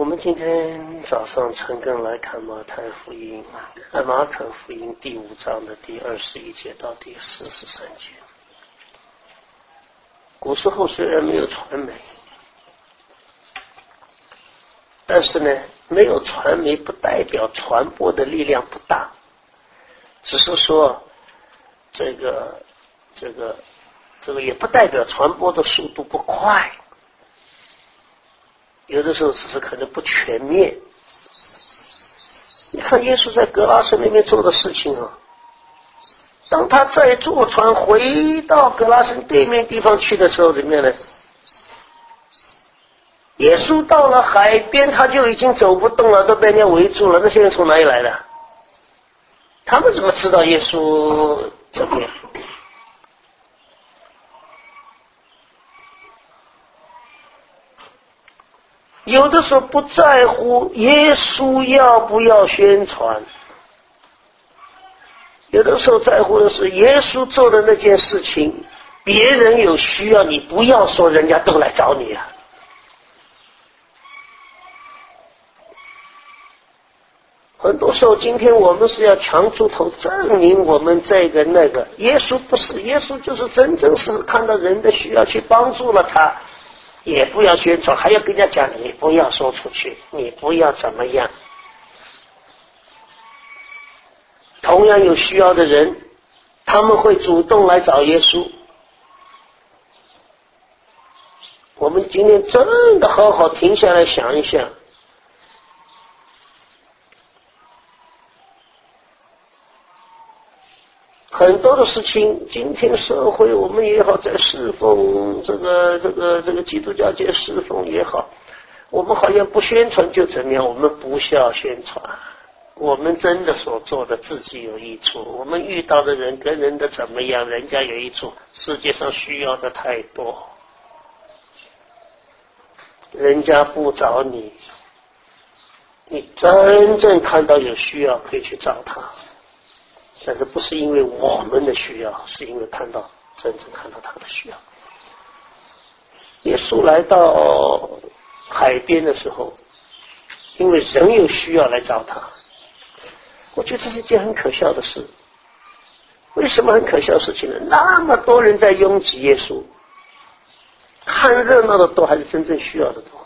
们今天早上陈更来看马太福音，看马可福音第5章的第21节到第43节。古时候虽然没有传媒，但是呢，没有传媒不代表传播的力量不大，只是说这个也不代表传播的速度不快，有的时候只是可能不全面。你看耶稣在格拉森那边做的事情啊，当他再坐船回到格拉森对面地方去的时候，怎么样呢？耶稣到了海边，他就已经走不动了，都被人家围住了。那些人从哪里来的？他们怎么知道耶稣这边？有的时候不在乎耶稣要不要宣传，有的时候在乎的是耶稣做的那件事情，别人有需要，你不要说人家都来找你啊。很多时候今天我们是要强出头证明我们这个那个，耶稣不是，耶稣就是真正是看到人的需要去帮助了他，也不要宣传，还要跟人家讲你不要说出去，你不要怎么样。同样有需要的人，他们会主动来找耶稣。我们今天真的好好停下来想一想，很多的事情，今天社会我们也好，在侍奉这个基督教界侍奉也好，我们好像不宣传就怎么样，我们不需要宣传，我们真的所做的自己有益处，我们遇到的人跟人的怎么样，人家有益处，世界上需要的太多，人家不找你，你真正看到有需要可以去找他，但是不是因为我们的需要，是因为真正看到他的需要。耶稣来到海边的时候，因为人有需要来找他，我觉得这是一件很可笑的事。为什么很可笑的事情呢？那么多人在拥挤耶稣，看热闹的多还是真正需要的多？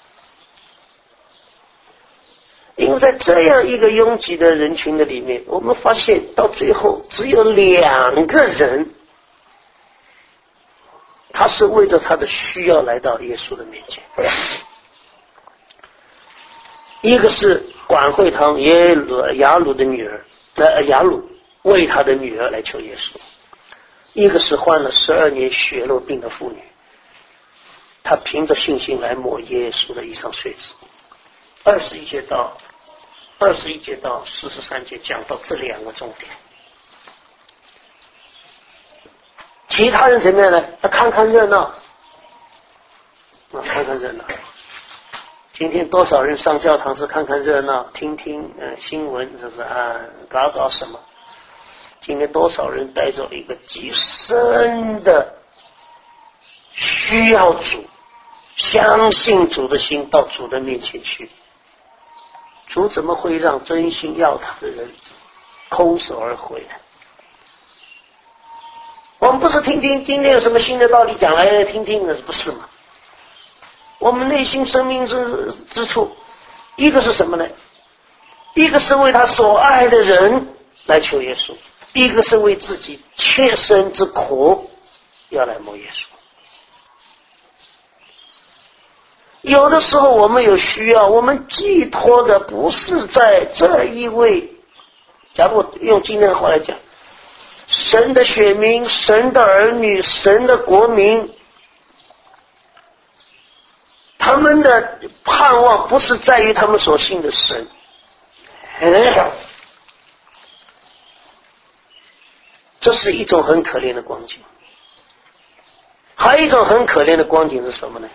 因为在这样一个拥挤的人群的里面，我们发现到最后只有2个人，他是为着他的需要来到耶稣的面前。一个是管会堂雅鲁的女儿，雅鲁为他的女儿来求耶稣；一个是患了12年血漏病的妇女，她凭着信心来摸耶稣的衣裳繸子。21节到43节讲到这2个重点。其他人怎么样呢？看看热闹，看看热闹。今天多少人上教堂是看看热闹，听听新闻，是不是啊？搞什么？今天多少人带着一个极深的需要主、相信主的心到主的面前去？主怎么会让真心要他的人空手而回呢？我们不是听听今天有什么新的道理讲来听听的，不是吗？我们内心生命之处，一个是什么呢？一个是为他所爱的人来求耶稣，一个是为自己切身之苦要来摸耶稣。有的时候我们有需要，我们寄托的不是在这一位，假如用今天的话来讲，神的选民、神的儿女、神的国民，他们的盼望不是在于他们所信的神。这是一种很可怜的光景。还有一种很可怜的光景是什么呢？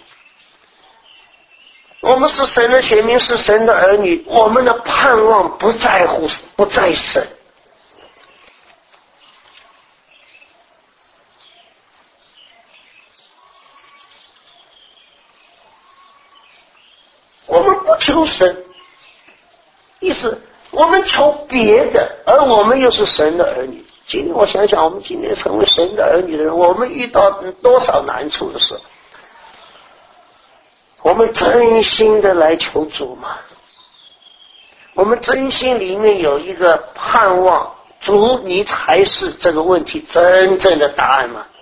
我们是神的选民，是神的儿女，我们的盼望不在神。我们不求神，意思我们求别的，而我们又是神的儿女。今天我想想，我们今天成为神的儿女的人，我们遇到多少难处的时候，我们真心的来求主吗？我们真心里面有一个盼望，主你才是这个问题真正的答案吗？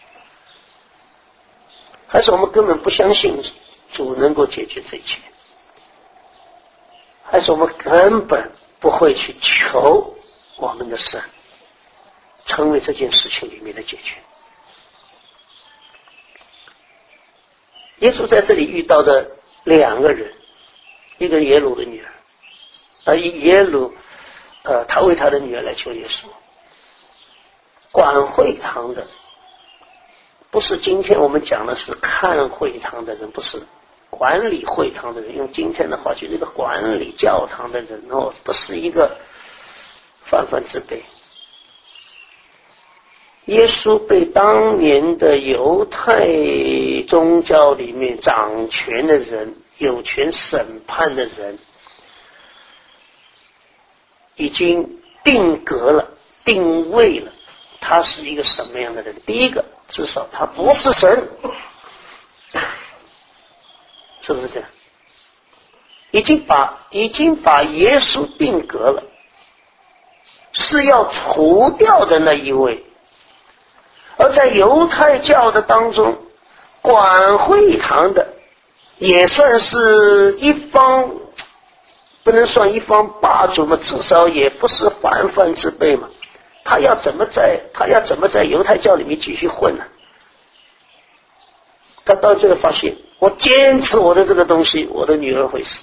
还是我们根本不相信主能够解决这一切？还是我们根本不会去求我们的神成为这件事情里面的解决？耶稣在这里遇到的两个人，一个耶鲁的女儿，而耶鲁他为他的女儿来求耶稣。管会堂的不是今天我们讲的是看会堂的人，不是管理会堂的人，用今天的话就是一个管理教堂的人哦，不是一个泛泛之辈。耶稣被当年的犹太宗教里面掌权的人、有权审判的人已经定格了、定位了，他是一个什么样的人？第一个，至少他不是神，是不是这样？已经把耶稣定格了，是要除掉的那一位。而在犹太教的当中，管会堂的也算是一方，不能算一方霸主嘛，至少也不是泛泛之辈嘛。他要怎么在犹太教里面继续混呢？他到最后发现，我坚持我的这个东西，我的女儿会死。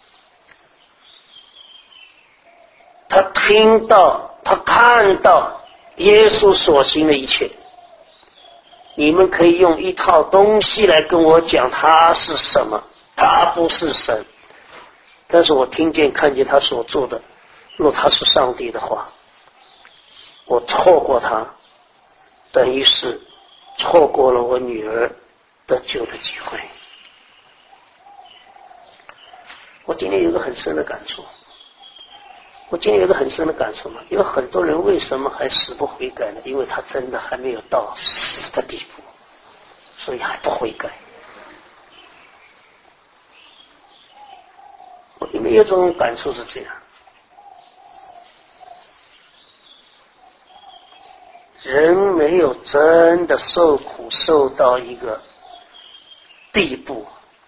他听到，他看到耶稣所行的一切。你们可以用一套东西来跟我讲他是什么，他不是神，但是我听见看见他所做的，若他是上帝的话，我错过他，等于是错过了我女儿得救的机会。我今天有个很深的感触，有很多人为什么还死不悔改呢？因为他真的还没有到死的地步，所以还不悔改。我里面有种感触是这样，人没有真的受苦受到一个地步，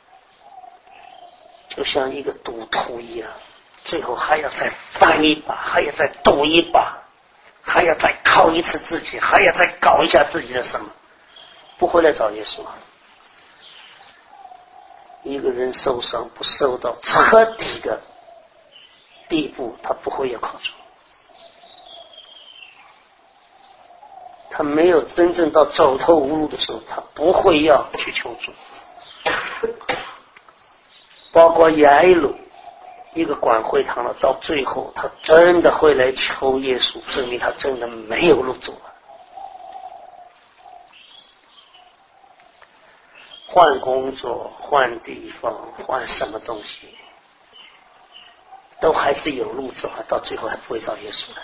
就像一个赌徒一样，最后还要再翻一把，还要再赌一把，还要再靠一次自己，还要再搞一下自己的什么，不回来找耶稣。一个人受伤不受到彻底的地步，他不会要靠主。他没有真正到走投无路的时候，他不会要去求主。包括雅鲁一个管会堂了，到最后他真的会来求耶稣，证明他真的没有路走了。换工作，换地方，换什么东西，都还是有路走，到最后还不会找耶稣的。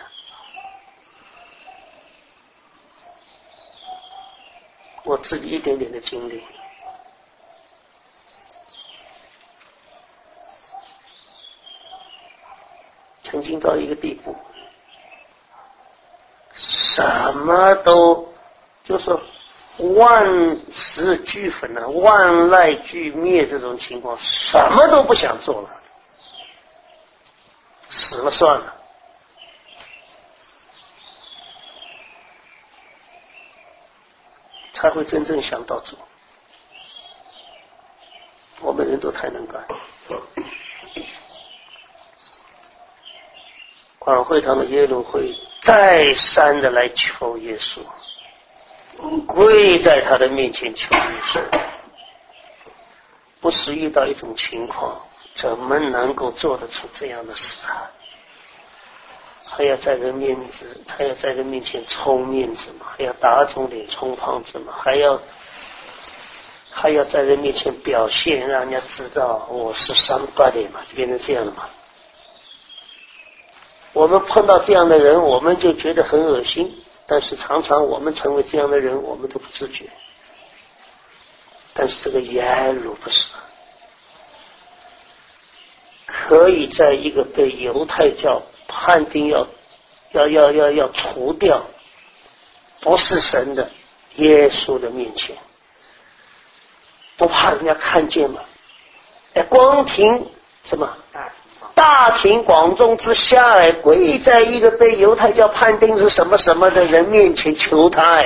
我自己一点点的经历，曾经到一个地步，什么都就是说万事俱焚啊，万籁俱灭这种情况，什么都不想做了，死了算了。才会真正想到主。我们人都太能干。管会堂的耶鲁会再三的来求耶稣，跪在他的面前求耶稣。不是遇到一种情况，怎么能够做得出这样的事啊？还要在人面子，还要在人面前充面子嘛，还要打肿脸充胖子嘛，还还要在人面前表现，让人家知道我是 somebody 嘛，就变成这样了嘛。我们碰到这样的人，我们就觉得很恶心，但是常常我们成为这样的人，我们都不自觉。但是这个耶鲁不是，可以在一个被犹太教判定要除掉不是神的耶稣的面前，不怕人家看见吗？光庭什么大庭广众之下，跪在一个被犹太教判定是什么什么的人面前求他，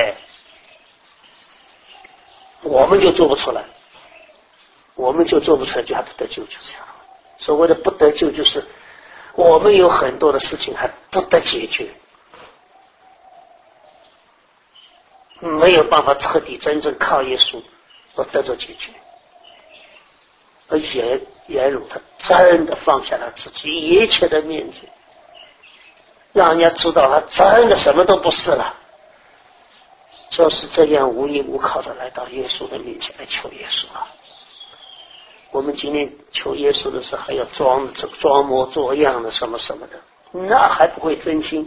我们就做不出来，我们就做不出来，就还不得救，就这样。所谓的不得救，就是我们有很多的事情还不得解决，没有办法彻底真正靠耶稣而得到解决。而耶鲁他真的放下了自己一切的面子，让人家知道他真的什么都不是了，就是这样无依无靠的来到耶稣的面前来求耶稣啊。我们今天求耶稣的时候还要装模作样的什么什么的，那还不会真心，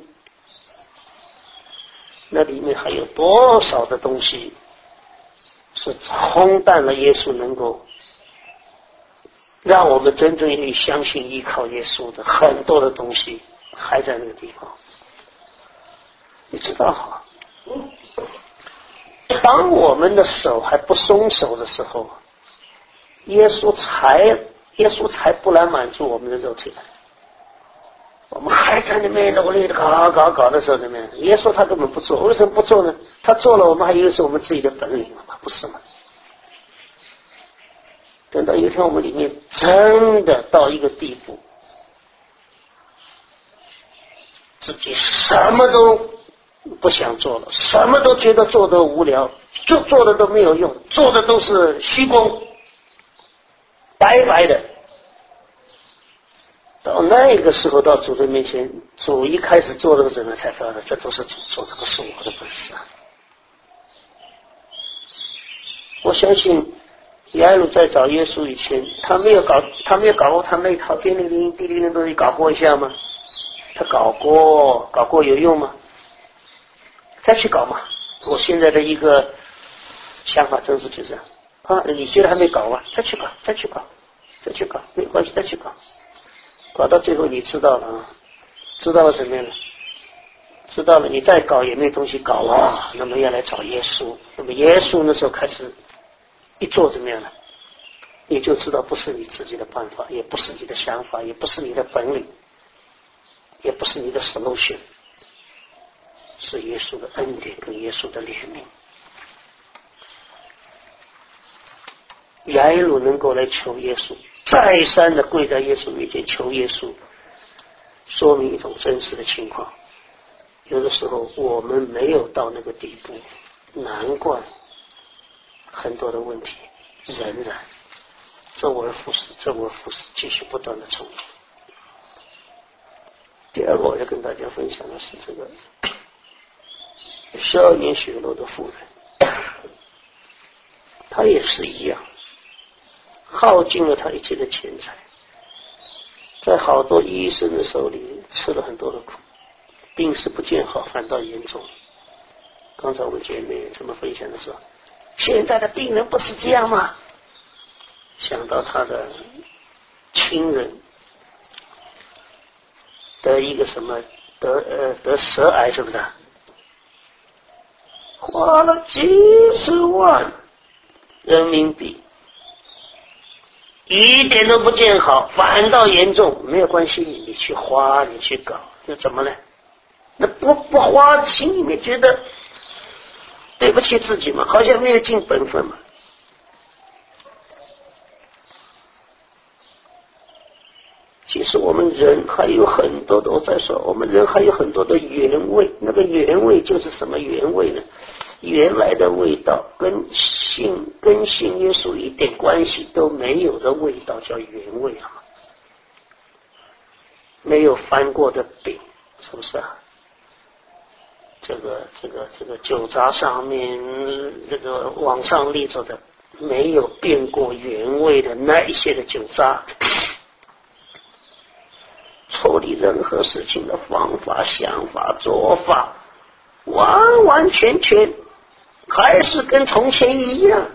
那里面还有多少的东西是冲淡了耶稣能够让我们真正愿意相信依靠耶稣的，很多的东西还在那个地方。你知道当我们的手还不松手的时候，耶稣才不来满足我们的肉体来。我们还在那边努力的搞的时候，怎么样？耶稣他根本不做，为什么不做呢？他做了，我们还以为是我们自己的本领了吗？不是吗？等到有一天我们里面真的到一个地步，自己什么都不想做了，什么都觉得做得无聊，就做的都没有用，做的都是虚功，白白的。到那个时候，到主的面前，主一开始做的时候才发现这都是主做的，不是我的本事啊。我相信耶鲁在找耶稣以前，他没有搞过他那套天灵灵地灵的东西搞过一下吗？他搞过有用吗？再去搞嘛。我现在的一个想法真是就这样啊，你觉得还没搞完，再去搞，没关系，再去搞。搞到最后你知道了啊，知道了怎么样了？知道了，你再搞也没东西搞了，那么要来找耶稣。那么耶稣那时候开始一做怎么样了？你就知道不是你自己的办法，也不是你的想法，也不是你的本领，也不是你的 solution， 是耶稣的恩典跟耶稣的怜悯。耶鲁能够来求耶稣，再三的跪在耶稣面前求耶稣，说明一种真实的情况。有的时候我们没有到那个地步，难怪很多的问题仍然周而复始，继续不断的重复。第二个我要跟大家分享的是这个12年血漏的妇人，她也是一样，耗尽了他一切的钱财，在好多医生的手里吃了很多的苦，病势不见好，反倒严重。刚才我们姐妹这么分享的时候，现在的病人不是这样吗？想到他的亲人得一个什么得舌癌，是不是花了几十万人民币，一点都不见好，反倒严重。没有关系，你去花，你去搞，那怎么呢？那不花，心里面觉得对不起自己嘛，好像没有尽本分嘛。其实我们人还有很多的，我在说，我们人还有很多的原味。那个原味就是什么原味呢？原来的味道跟信耶稣一点关系都没有的味道叫原味啊！没有翻过的饼，是不是啊？这个酒闸上面，这个往上立着的没有变过原味的那一些的酒渣，处理任何事情的方法、想法、做法，完完全全还是跟从前一样。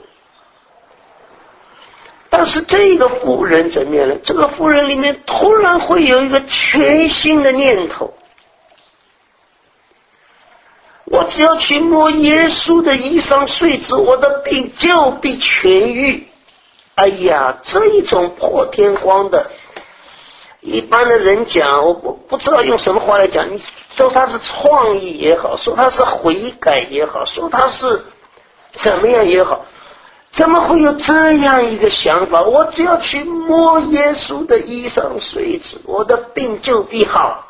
但是这个妇人怎么样呢？这个妇人里面突然会有一个全新的念头，我只要去摸耶稣的衣裳绥子，我的病就必痊愈。哎呀，这一种破天荒的，一般的人讲，我不知道用什么话来讲，你说他是创意也好，说他是悔改也好，说他是怎么样也好，怎么会有这样一个想法？我只要去摸耶稣的衣裳绥子，我的病就必好。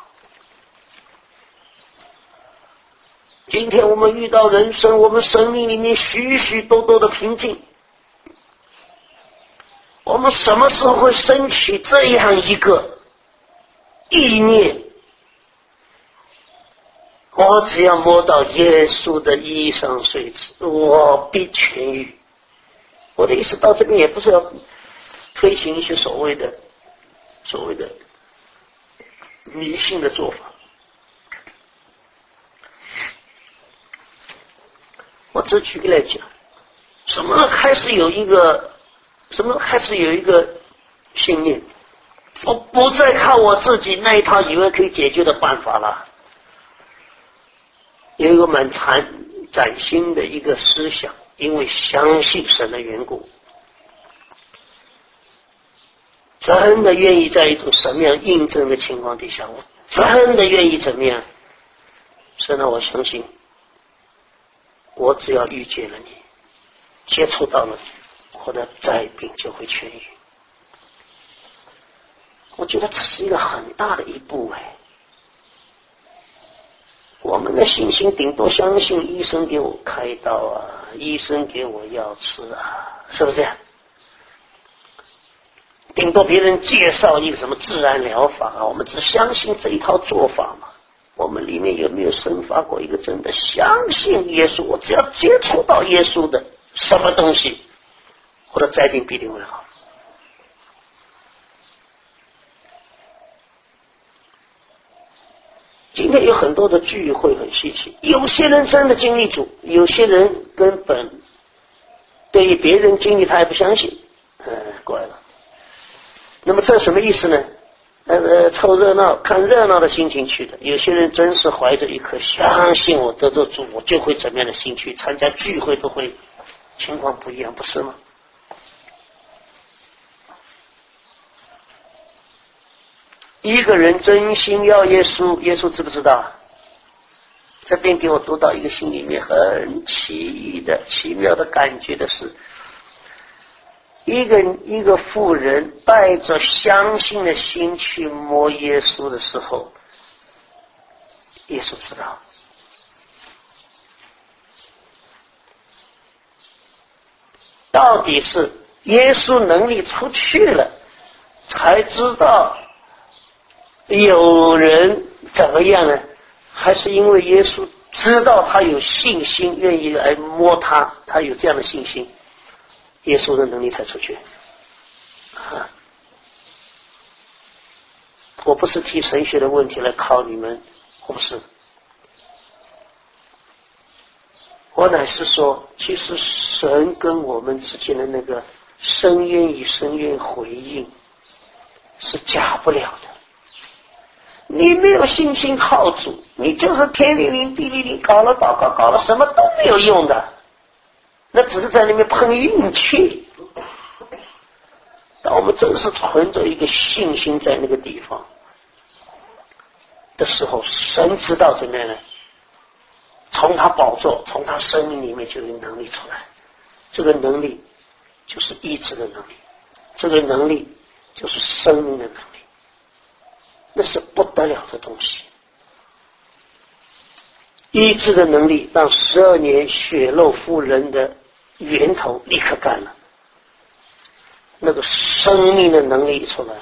今天我们遇到人生，我们生命里面许许多多的瓶颈，我们什么时候会升起这样一个意念？我只要摸到耶稣的衣裳绥子，我必痊愈。我的意思到这边也不是要推行一些所谓的迷信的做法。我只举个来讲，什么开始有一个信念，我不再靠我自己那一套以为可以解决的办法了。有一个蛮崭新的一个思想，因为相信神的缘故，真的愿意在一种什么样印证的情况底下，我真的愿意怎么样？所以呢，我相信我只要遇见了你，接触到了你，我的灾病就会痊愈。我觉得这是一个很大的一步我们的信心顶多相信医生给我开刀啊，医生给我药吃啊，是不是？顶多别人介绍一个什么自然疗法啊，我们只相信这一套做法嘛。我们里面有没有生发过一个真的相信耶稣？我只要接触到耶稣的什么东西，我的灾病必定会好。今天有很多的聚会很稀奇，有些人真的经历主，有些人根本对于别人经历他也不相信，怪了。那么这什么意思呢？凑热闹看热闹的心情去的，有些人真是怀着一颗相信我得着主我就会怎么样的心去参加聚会，都会情况不一样，不是吗？一个人真心要耶稣，耶稣知不知道？这边给我读到一个心里面很奇妙的感觉的是，一个妇人带着相信的心去摸耶稣的时候，耶稣知道。到底是耶稣能力出去了，才知道有人怎么样呢？还是因为耶稣知道他有信心，愿意来摸他，他有这样的信心，耶稣的能力才出去我不是提神学的问题来考你们，我不是，我乃是说，其实神跟我们之间的那个深渊与深渊回应是假不了的。你没有信心靠主，你就是天灵灵地灵灵，搞了祷告，搞了什么都没有用的，那只是在那边碰运气。当我们真是存着一个信心在那个地方的时候，神知道怎么样呢？从他宝座，从他生命里面就有能力出来，这个能力就是医治的能力，这个能力就是生命的能力，那是不得了的东西。医治的能力让12年血肉妇人的源头立刻干了，那个生命的能力一出来，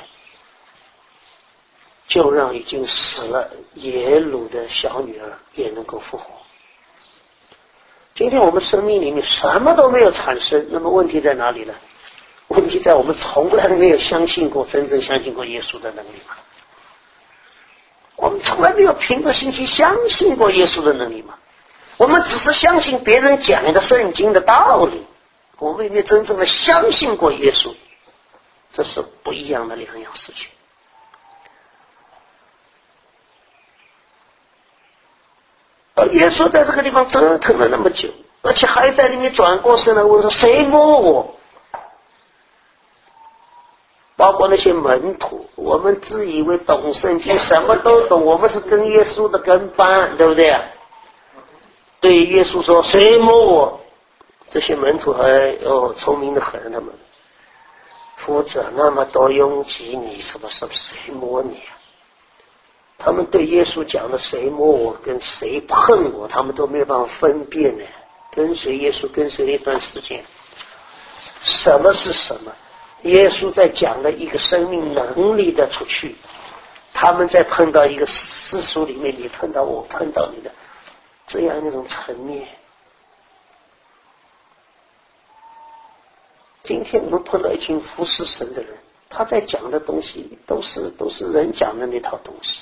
就让已经死了耶鲁的小女儿也能够复活。 今天我们生命里面什么都没有产生，那么问题在哪里呢？问题在我们从来没有相信过，真正相信过耶稣的能力吗？我们从来没有凭着信心相信过耶稣的能力吗？我们只是相信别人讲的圣经的道理，我们也没有真正的相信过耶稣，这是不一样的两样事情。而耶稣在这个地方折腾了那么久，而且还在里面转过身来问说：“谁摸我？”包括那些门徒，我们自以为懂圣经，什么都懂，我们是跟耶稣的跟班，对不对啊？对耶稣说：“谁摸我？”这些门徒还聪明的很，他们夫子那么多拥挤你，什么谁摸你啊？他们对耶稣讲的谁摸我跟谁碰我，他们都没有办法分辨呢。跟随耶稣跟随了一段时间，什么是什么？耶稣在讲了一个生命能力的出去，他们在碰到一个世俗里面，你碰到我，碰到你的这样一种层面。今天我们碰到一群服侍神的人，他在讲的东西都是人讲的那套东西。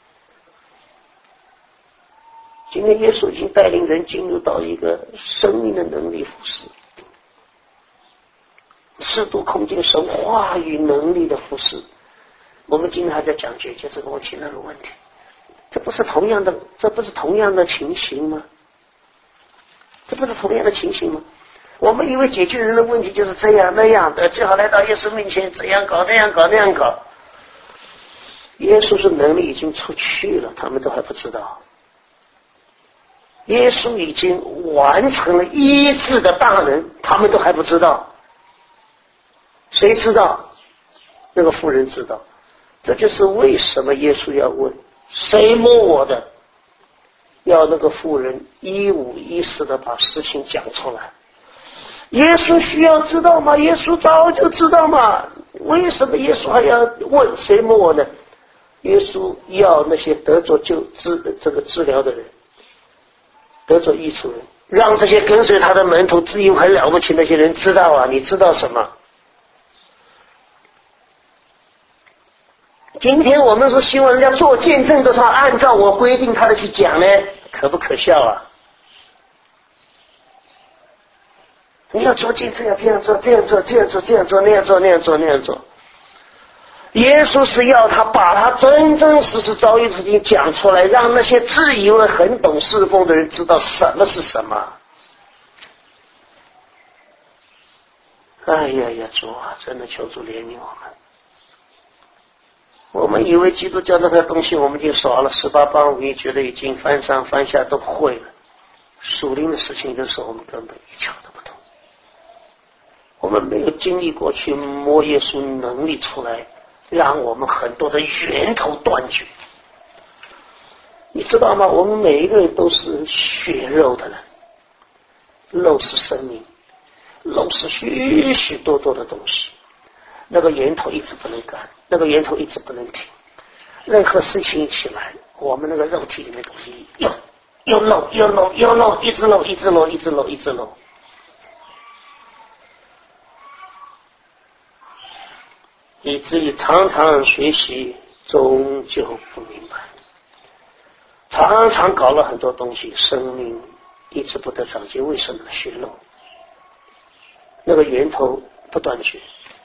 今天耶稣已经带领人进入到一个生命的能力服侍，适度空间神话语能力的服侍。我们今天还在讲解决这个问题那个问题，这不是同样的情形吗？这不是同样的情形吗？我们以为解决人的问题就是这样那样的，最好来到耶稣面前这样搞那样搞那样搞。耶稣是能力已经出去了，他们都还不知道。耶稣已经完成了医治的大能，他们都还不知道。谁知道？那个妇人知道。这就是为什么耶稣要问谁摸我的，要那个妇人一五一十的把事情讲出来。耶稣需要知道吗？耶稣早就知道嘛。为什么耶稣还要问谁摸我呢？耶稣要那些得着这个治疗的人，得着益处人，让这些跟随他的门徒自以为很了不起那些人知道啊。你知道什么？今天我们是希望人家做见证的时候按照我规定他的去讲呢，可不可笑啊？你要做见证要这样做这样做这样做这样做那样做那样做那样做。耶稣是要他把他真真实实遭遇事情讲出来，让那些自以为很懂侍奉的人知道什么是什么。哎呀呀，主啊，真的求主怜悯我们。我们以为基督教那套东西我们已经耍了18般武艺，觉得已经翻上翻下都会了。属灵的事情的时候，我们根本一窍都不懂。我们没有经历过去摸耶稣能力出来，让我们很多的源头断绝。你知道吗？我们每一个人都是血肉的人，肉是生命，肉是许许多多的东西。那个源头一直不能干，那个源头一直不能停。任何事情一起来，我们那个肉体里面的东西又漏，一直漏。以至于常常学习终究不明白，常常搞了很多东西，生命一直不得长进。为什么？血漏，那个源头不断绝，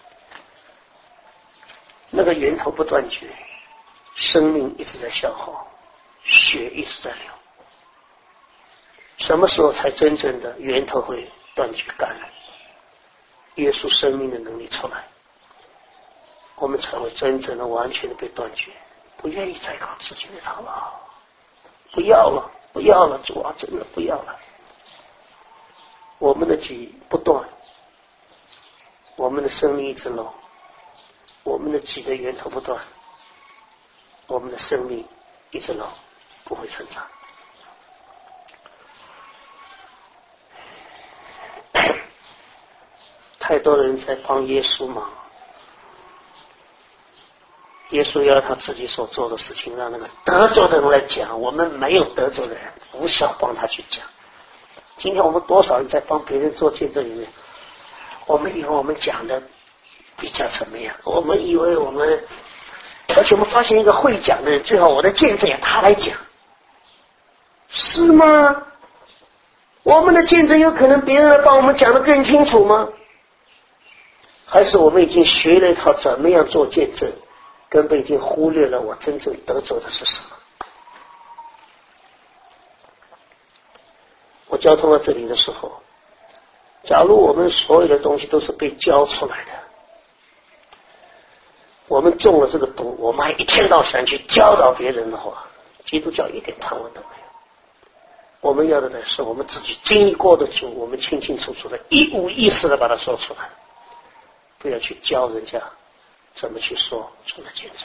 生命一直在消耗，血一直在流。什么时候才真正的源头会断绝干了？耶稣生命的能力出来，我们才会真正的完全的被断绝，不愿意再搞自己那套了，不要了，主啊，真的不要了。我们的己不断，我们的生命一直漏，我们的己的源头不断，我们的生命一直漏，不会成长。太多人在帮耶稣忙，耶稣要他自己所做的事情让那个得救的人来讲，我们没有得救的人无效帮他去讲。 今天我们多少人在帮别人做见证里面，我们以为我们讲的比较怎么样？我们以为我们，而且我们发现一个会讲的人，最好我的见证也他来讲，是吗？我们的见证有可能别人来帮我们讲得更清楚吗？还是我们已经学了一套怎么样做见证，根本已经忽略了我真正得着的是什么？我交通到这里的时候，假如我们所有的东西都是被教出来的，我们中了这个毒，我们还一天到晚去教导别人的话，基督教一点盼望都没有。我们要的是我们自己经历过的主，我们清清楚楚的一五一十的把它说出来，不要去教人家怎么去说主的见证。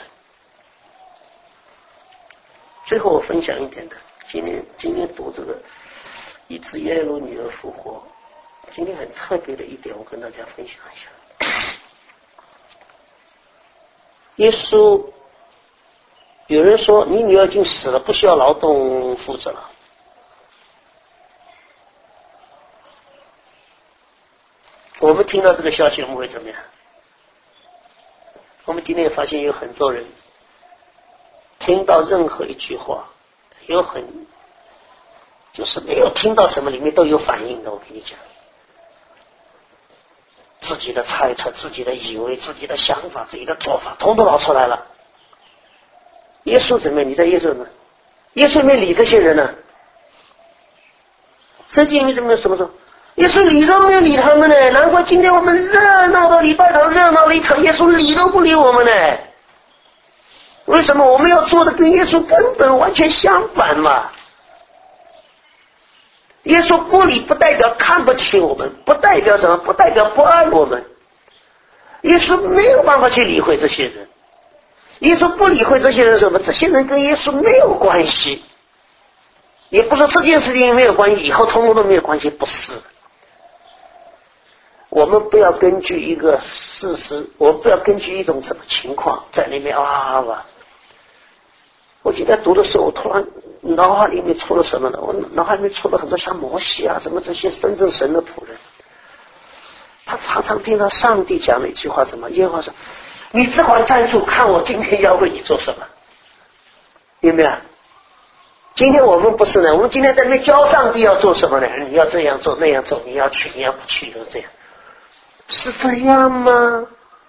最后我分享一点的，今天读这个以子耶路女儿复活，今天很特别的一点，我跟大家分享一下。耶稣，有人说你女儿已经死了，不需要劳动负责了。我们听到这个消息，我们会怎么样？我们今天也发现有很多人听到任何一句话，就是没有听到什么里面都有反应的。我跟你讲，自己的猜测、自己的以为、自己的想法、自己的做法，统统拿出来了。耶稣怎么样？你在耶稣呢？耶稣没理这些人呢。圣经里面怎么什么说？耶稣理都没有理他们呢，难怪今天我们热闹的礼拜堂热闹了一场，耶稣理都不理我们呢。为什么我们要做的跟耶稣根本完全相反嘛？耶稣不理不代表看不起我们，不代表什么？不代表不爱我们。耶稣没有办法去理会这些人，耶稣不理会这些人什么？这些人跟耶稣没有关系，也不是这件事情没有关系，以后通通都没有关系，不是。我们不要根据一个事实，我们不要根据一种什么情况在那边哇。我记得读的时候，我突然脑海里面出了什么呢？我脑海里面出了很多像摩西啊，什么这些真正神的仆人，他常常听到上帝讲了一句话，什么？耶和华说：“你只管站住，看我今天要为你做什么。”有没有？今天我们不是呢，我们今天在那边教上帝要做什么呢？你要这样做那样做，你要去你要不去，就是这样。是这样吗？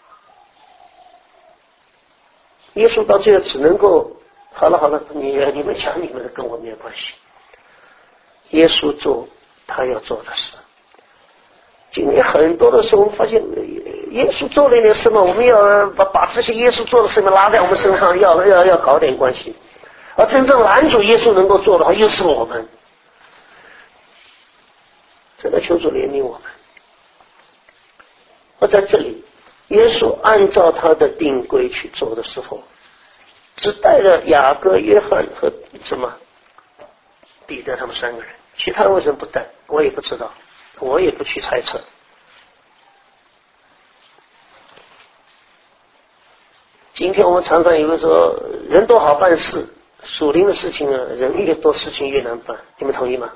耶稣到最后只能够好了，你们讲你们的，跟我没有关系。耶稣做他要做的事。今天很多的时候，我们发现耶稣做了一点什么，我们要把这些耶稣做的事情拉在我们身上，要搞点关系。而真正拦阻耶稣能够做的话，又是我们。真的求主怜悯我们。而在这里，耶稣按照他的定规去做的时候，只带了雅各、约翰和彼得他们三个人，其他人为什么不带？我也不知道，我也不去猜测。今天我们常常有人说，人多好办事，属灵的事情呢，人越多事情越难办，你们同意吗？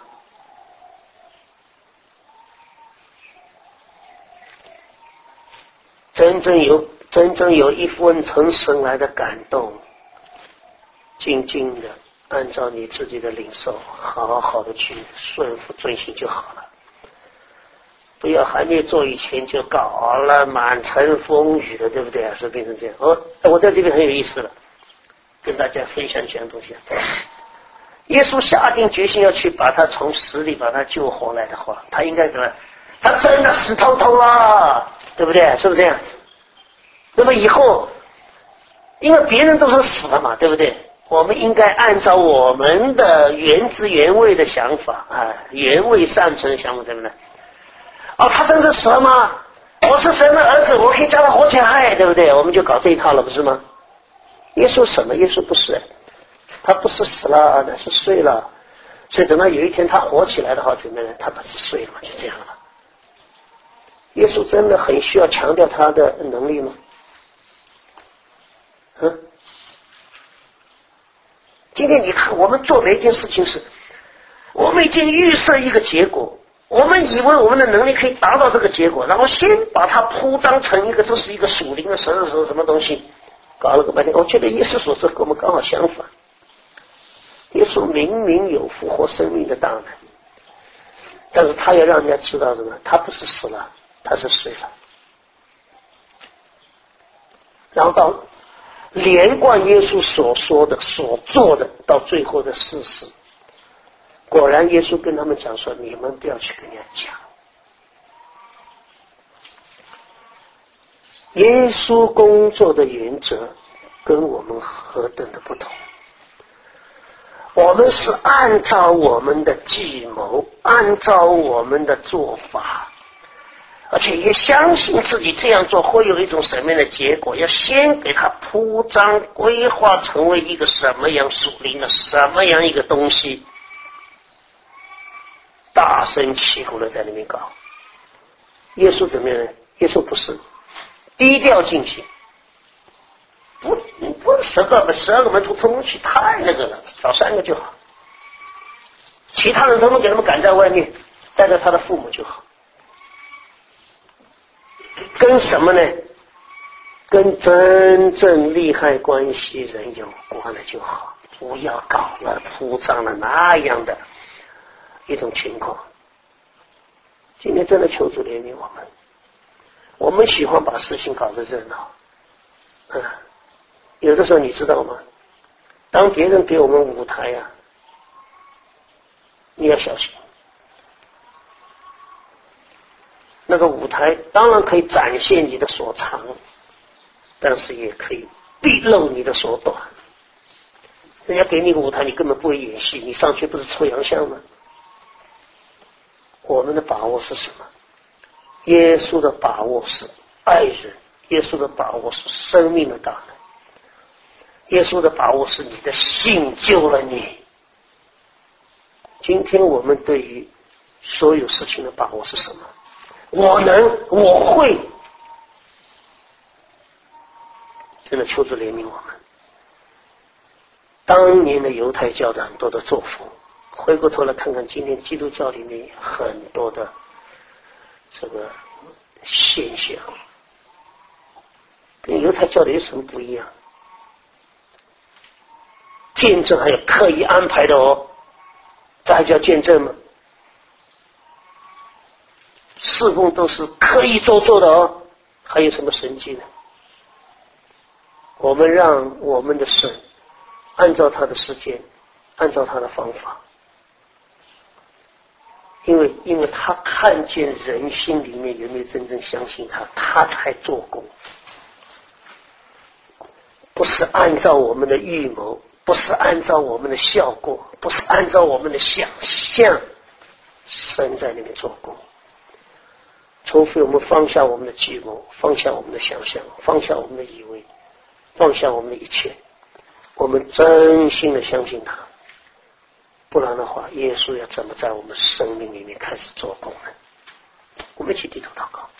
真正有一份从神来的感动，静静的按照你自己的领受，好好的去顺服遵行就好了。不要还没做以前就搞了满城风雨的，对不对？是变成这样。我在这边很有意思了，跟大家分享几样东西。耶稣下定决心要去把他从死里把他救活来的话，他应该怎么？他真的死透透了，对不对？是不是这样？那么以后，因为别人都是死了嘛，对不对？我们应该按照我们的原汁原味的想法原味善存的想法，对不对？他真的死了吗？我是神的儿子，我可以叫他活起来，对不对？我们就搞这一套了，不是吗？耶稣什么？耶稣不是，他不是死了，那是睡了。所以等到有一天他活起来的话，怎么样？他不是睡了嘛，就这样了。耶稣真的很需要强调他的能力吗？今天你看，我们做每一件事情是，我们已经预设一个结果， 我们以为我们的能力可以达到这个结果，然后先把它铺张成一个这是一个属灵的神什么东西，搞了个半天。我觉得耶稣所说跟我们刚好相反。耶稣明明有复活生命的大能，但是他要让人家知道什么？他不是死了，他是睡了。然后到连贯耶稣所说的所做的到最后的事实，果然耶稣跟他们讲说，你们不要去跟人家讲。耶稣工作的原则跟我们何等的不同，我们是按照我们的计谋，按照我们的做法，而且也相信自己这样做会有一种什么样的结果，要先给它铺张规划成为一个什么样属灵的什么样一个东西，大声旗鼓的在那边搞。耶稣怎么样呢？耶稣不是低调进行，不12个门徒通通去，太那个了，找3个就好，其他人通通给他们赶在外面，带着他的父母就好。跟什么呢？跟真正利害关系人有关了就好，不要搞了铺张了那样的一种情况。今天真的求主怜悯我们喜欢把事情搞得热闹，有的时候你知道吗？当别人给我们舞台啊，你要小心。那个舞台当然可以展现你的所长，但是也可以毕露你的所短。人家给你个舞台，你根本不会演戏，你上去不是出洋相吗？我们的把握是什么？耶稣的把握是爱人，耶稣的把握是生命的大能，耶稣的把握是你的信救了你。今天我们对于所有事情的把握是什么？我能，我会。真的求主怜悯我们。当年的犹太教的很多的作风，回过头来看看今天基督教里面很多的这个现象，跟犹太教的有什么不一样？见证还有刻意安排的哦，这还叫见证吗？侍奉都是刻意做的哦，还有什么神迹呢？我们让我们的神按照他的时间，按照他的方法，因为他看见人心里面有没有真正相信他，他才做工，不是按照我们的预谋，不是按照我们的效果，不是按照我们的想象，神在那边做工。除非我们放下我们的计谋，放下我们的想象，放下我们的以为，放下我们的一切，我们真心的相信他，不然的话，耶稣要怎么在我们生命里面开始做工呢？我们一起低头祷告。